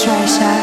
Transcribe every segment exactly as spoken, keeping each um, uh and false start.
Treasure.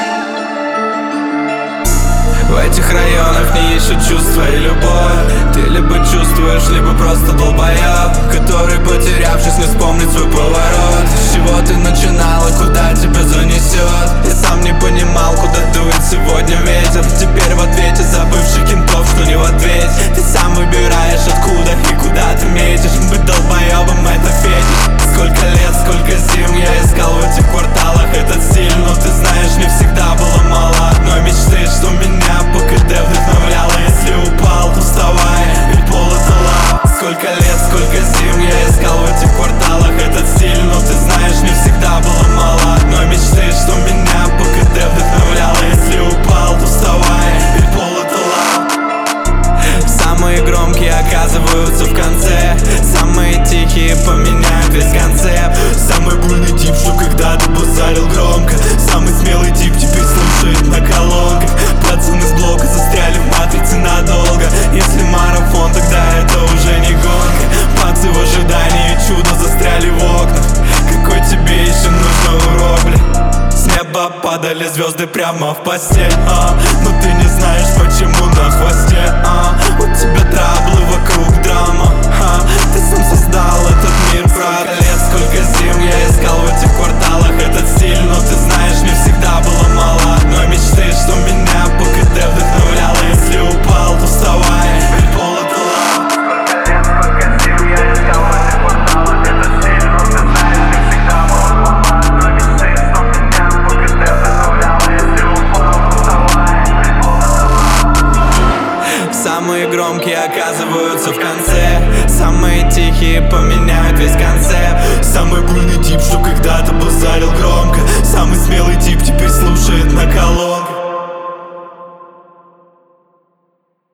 В этих районах не ищут чувства и любовь. Ты либо чувствуешь, либо просто долбоёб, который, потерявшись, не вспомнит свой поворот. С чего ты начинал и куда тебя занесет? Я сам не понимал, куда дует сегодня ветер. Теперь в ответе за бывших кентов, что не в ответе. Ты сам выбираешь, откуда и куда ты метишь. Быть долбоёбом — это фетиш. Сколько лет, сколько зим я искал в этих кварталах этот стиль. Но ты знаешь, не всегда было мало одной мечты, что меня по КД вдохновляла. Если упал, то вставай, ведь пол это лава. Сколько лет, сколько зим я искал в этих кварталах этот стиль. Но ты знаешь, не всегда было мало одной мечты, что меня по КД вдохновляла. Если упал, то вставай, ведь пол это лава. Самые громкие оказываются в конце, самые тихие поменяют весь концепт. Самый буйный тип, что когда-то базарил громко, самый смелый тип теперь слушает на колонках. Пацаны с блока застряли в матрице надолго. Если марафон, тогда это уже не гонка. Пацы в ожидании чуда застряли в окнах. Какой тебе еще нужен урок, бля? С неба падали звезды прямо в постель, а? Но ты не знаешь, почему на хвосте, а? У тебя траблы, вокруг драма, а? Ты сам создал этот мир, брат. Сколько лет, сколько зим я искал в этих кварталах этот стиль. Но ты знаешь, не всегда было мало одной мечты, что меня по КД вдохновляла. Если упал, то вставай, ведь пол это лава. Сколько лет, сколько зим я искал в этих кварталах этот стиль. Но ты знаешь, не всегда было мало одной мечты, что меня по КД вдохновляла. Если упал, то вставай, ведь пол это лава. Самые громкие оказываются в конце, самые